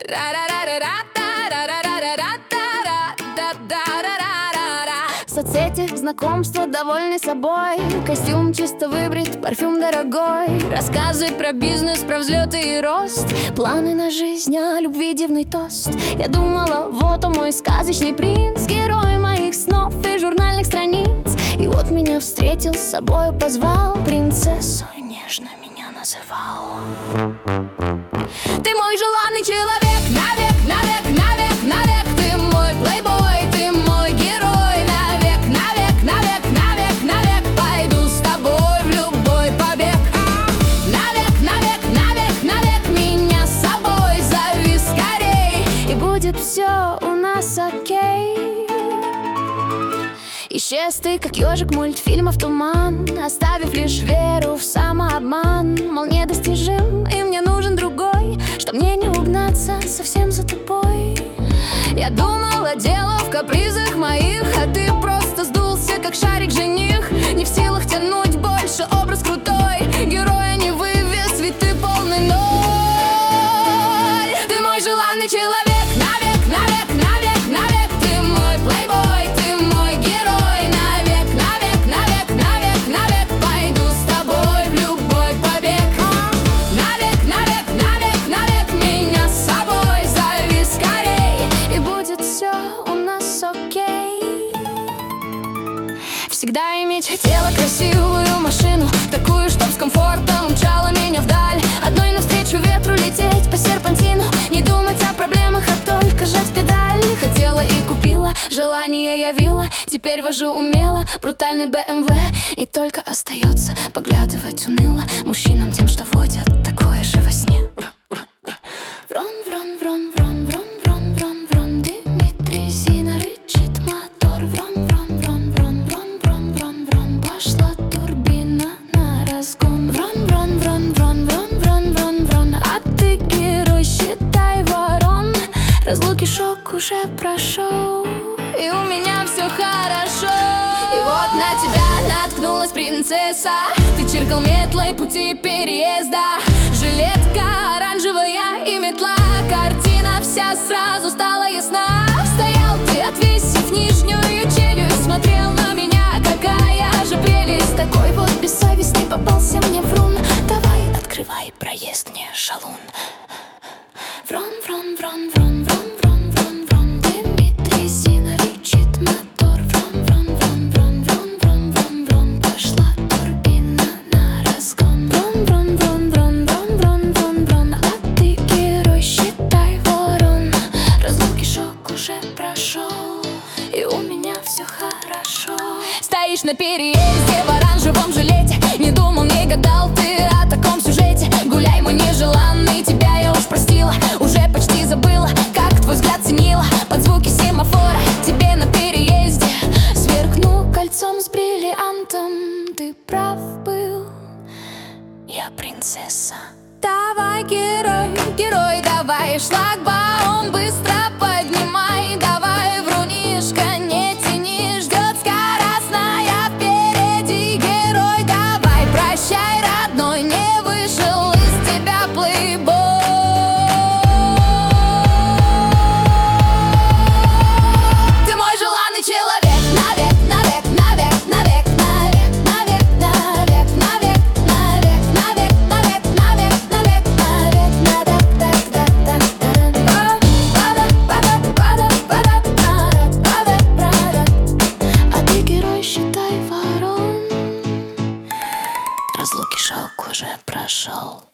В соцсетях знакомства, довольный собой, костюм чисто выбрит, парфюм дорогой. Рассказывай про бизнес, про взлеты и рост, планы на жизнь, о любви дивный тост. Я думала, вот он мой сказочный принц, герой моих снов и журнальных страниц. И вот меня встретил, с собой позвал, принцессу нежно меня называл. Ты мой желанный человек, навек, навек, навек, навек. Ты мой плейбой, ты мой герой, навек, навек, навек, навек, навек. Пойду с тобой в любой побег. Навек, навек, навек, навек. Меня с собой зови скорей, и будет все у нас окей. Исчез ты, как ежик мультфильмов туман, оставив лишь веру в самообман. Мол, недостижим, и мне нужен другой, чтоб мне не угнаться совсем за тобой. Я думала, дело в капризах моих, а ты просто сдулся, как шарик жених. Не в силах тянуть больше образ крутой, героя не вывез, ведь ты полный ноль. Ты мой желанный человек, навек, навек, навек, навек. Ты мой плейбой, ты мой герой, навек, навек, навек, навек, навек. Пойду с тобой в любой побег. Навек, навек, навек, навек. Меня с собой зови скорей, и будет все у нас окей. Всегда иметь хотела красивую машину, такую, чтоб с комфортом умчала меня вдаль. Одной навстречу ветру лететь по серпантину, не думать о проблемах, а только жать педаль. Хотела и купила, желание явила, теперь вожу умело брутальный BMW. И только остается поглядывать уныло мужчинам тем, что водят такое же во сне. Врон, врон, врон, врон, врон, врон, врон, врон. Дымит резина, рычит мотор. Врон, врон, врон, врон, врон, врон, врон, врон. Пошла турбина на разгон. Врон, врон, врон, врон, врон, врон, врон, врон. А ты герой, считай, ворон. Разлуки шок уже прошел, и у меня все хорошо. И вот на тебя наткнулась принцесса, ты чиркал метлой пути переезда. Жилетка оранжевая и метла, картина вся сразу стала ясна. Стоял ты, отвесив нижнюю челюсть, смотрел на меня, какая же прелесть. Такой вот бессовестный попался мне врун. Давай, открывай проезд, не шалун. Врон, врон, врон, врон, врон, врон, врон, врон. Дымит резина, рычит мотор. Врон, врон, врон, врон, врон, врон, врон, врон. Пошла турбина на разгон. Врон, врон, врон, врон, врон, врон, врон, врон. А ты герой, считай, ворон. Разлуки шок уже прошел, и у меня все хорошо. Стоишь на переезде в оранжевом жилете, не думал, не гадал ты о таком сюжете. Гуляй, мой нежеланный, тебя я уж простила, уже почти забыла, как твой взгляд ценила. Под звуки семафора тебе на переезде сверкну кольцом с бриллиантом. Ты прав был, я принцесса. Давай, герой, герой, давай шлагбаум быстро поднимай. Давай, врунишка, не тяни, ждет скоростная впереди. Герой, давай, прощай, родной, не вышел из тебя плейбой. Ты мой желанный человек, навек, навек, навек, навек, навек, навек, навек, навек, навек, навек, навек, навек, навек, навек. А ты герой, считай, ворон. Разлуки шок уже прошел.